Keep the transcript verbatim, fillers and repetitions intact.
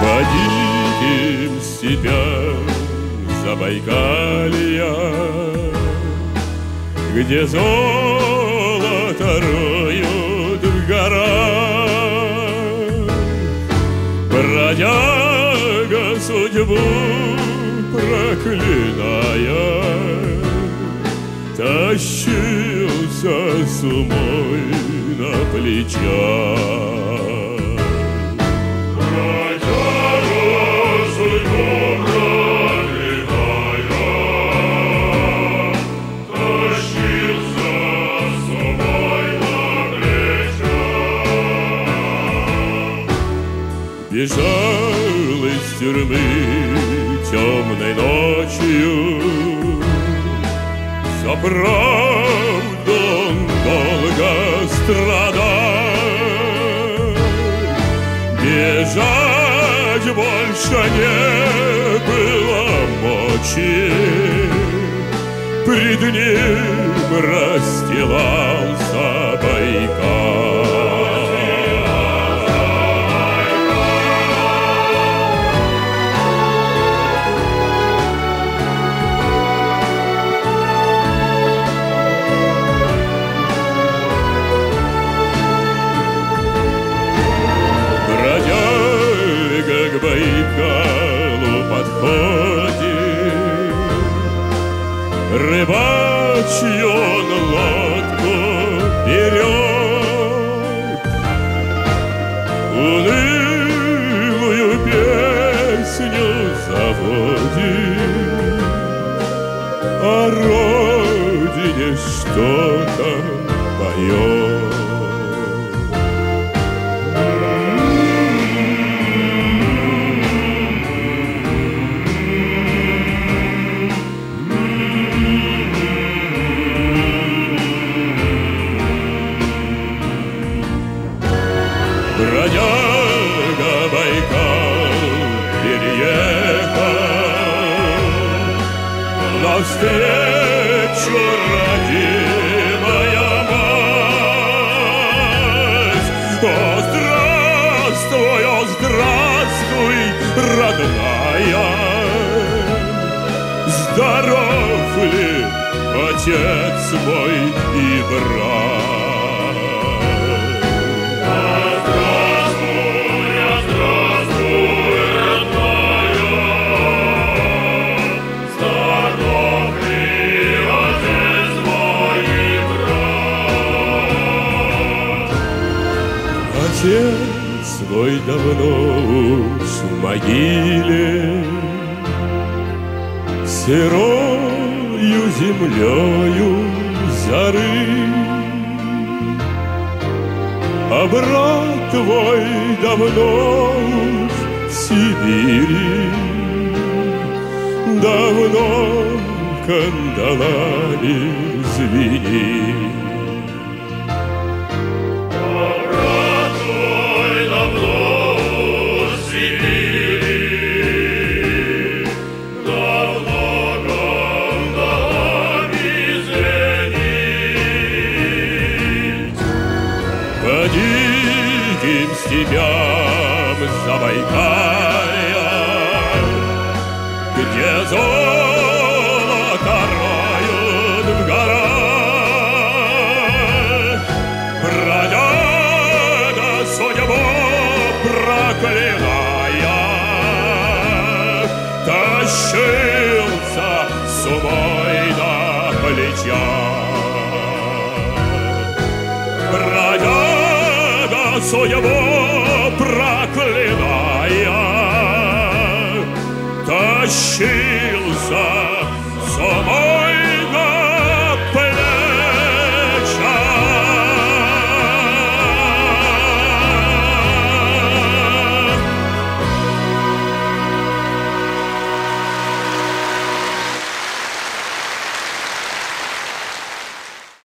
По диким степям Забайкалья, где золото роют в горах, бродяга судьбу проклиная, тащился с умой на плечах. Бежал из тюрьмы темной ночью, за правду он долго страдал. Бежать больше не было мочи, пред ним расстилался Байкал. К Байкалу подходит, рыбачью он лодку берет, унылую песню заводит, о родине что-то поет. Бродяга Байкал переехал, навстречу родимая мать. О, здравствуй, о, здравствуй, родная! Здоров ли отец мой и брат? Отец мой давно уж в могиле, сырою землею зарыт, а брат твой давно уж в Сибири, давно кандалами звенит. По диким степям Забайкалья, где золото роют в горах, бродяга судьбу проклиная, тащился с умой на плечах. Бродяга судьбу проклиная, тащи